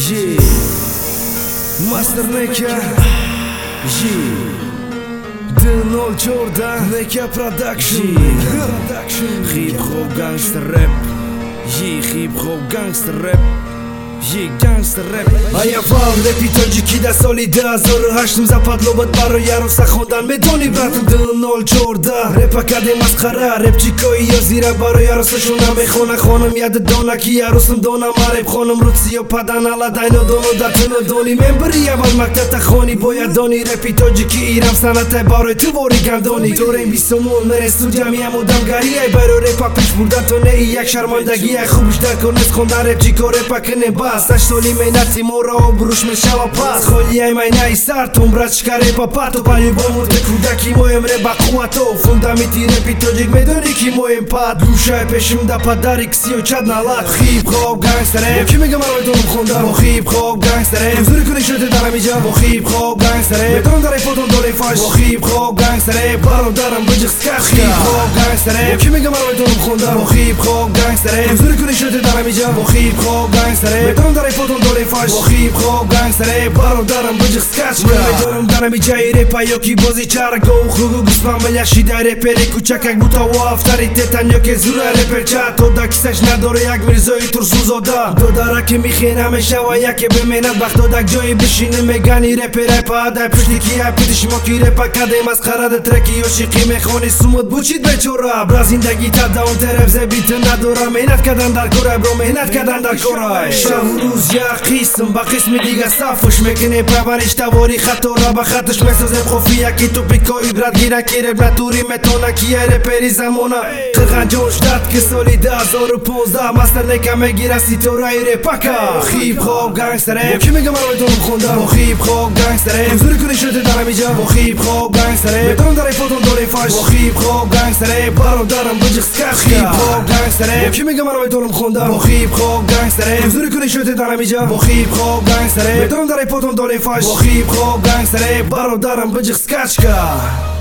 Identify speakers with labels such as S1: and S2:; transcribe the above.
S1: Yeah, Master Neka. Yeah, D0 Jordan Neka Production. Hip Hop Gangster Rap. Yeah, Hip Hop Gangster Rap. Yeah, Gangster Rap.
S2: Аявал рэпи тоҷики дар соли 2008 западлобад барои ароса хондан медонӣ братам D0 Jordan рэпа кардем масхара рэпчикои ёзира барои аросашон намехона хонам яд дона ки аросам дона мареб хонам руциё падан аладайно доно дар тунодони мембари аввал мактабта хони бояд дони рэпи тоҷики ирам санатай барои тувори гандони дорем бисомон мере студия миам одамгарияй барои рэпа пеш бурдан то не як шармандагияй хубиш дар кор нест хондан рэпчико рэпа кунем бас 8 соли меҳнати моро обрӯш мешава пас холияй майнаи сартум братчика рэпа пато по-любому те кудаки моем рэпа қуввато фундамити рэпи тоҷик медонӣ ки моем пад гӯшаи пешим да падари кисиё чад налад хип хоп гангстер рэп ки мегам маро метонам хондан бо хип хоп гангстер рэп зури кунӣ шуди дарам иҷа бо хип хоп гангстер рэп метонам дар репотон дорем фаш бо хип хоп гангстер рэп бародарам биҷиқ скат хип хоп гангстер рэп ки мегам маро метонам хондан бо хип хоп гангстер рэп зури кунӣ шуди дарам иҷа бо хип хоп гангстер рэп метонам дар репотон дорем фаш бо хип хоп гангстер рэп бародарам биҷиқ скат медонам дарам иҷаи рэпа ёки бози чарго хугу гусман меляшида репери кӯчакак бутаво авторитетан ёке зура реперча то да кисаш надоре як мирзои турсузода додараки михена мешава яке беменат бахтодак ҷои бишини мегани репер айпаадай пуштики айпидишмо ки репа каде масхарада треки ёшиқӣ мехони сумуд бучид бечора бра зиндаги тадаон тереб зебит надора меҳнат кардан дар корай бро меҳнат кардан дар корай шаву рӯз як қисм ба қисми дига сафуш мекунем парвариш тавори хатора ба хатуш месозем хофия ки тупико ибратгира ки реп натури метона ки я репери замона қирғанҷон штат ки соли 2015 Master Neka мегира ситораи репака хип хоп гангстер рэп ки мегам маро метонам хондан бо хип хоп гангстер рэп зури кунӣ шуди дарам иҷа бо хип хоп гангстер рэп метонам дар репотон дорем фаш бо хип хоп гангстер рэп бародарам биҷиқ скат хип хоп гангстер рэп ки мегам маро метонам хондан бо хип хоп гангстер рэп зури кунӣ шуди дарам иҷа бо хип хоп гангстер рэп метонам дар репотон дорем фаш бо хип хоп гангстер рэп бародарам биҷиқ скачка